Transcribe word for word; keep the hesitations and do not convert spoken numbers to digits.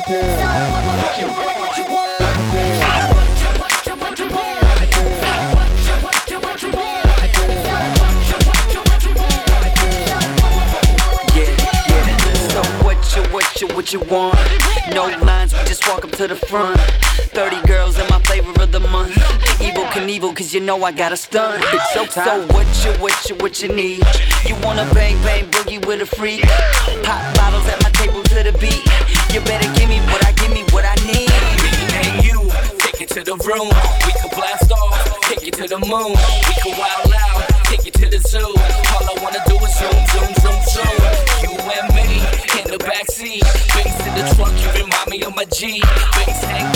What you want? No lines, we just walk up to the front. Thirty girls in my flavor of the month. Evil Knievel, cause you know I got a stunt. It's so So what you, what you, what you need? You wanna bang, bang, boogie with a freak? Pop bottles at my table to the beat. You better give me what I, give me what I need. Me and you, take it to the room. We can blast off, take it to the moon. We can wild out, take it to the zoo. All I wanna do is zoom, zoom, zoom, zoom. You and me in the backseat. Bass in the trunk, you remind me of my G. Bass hang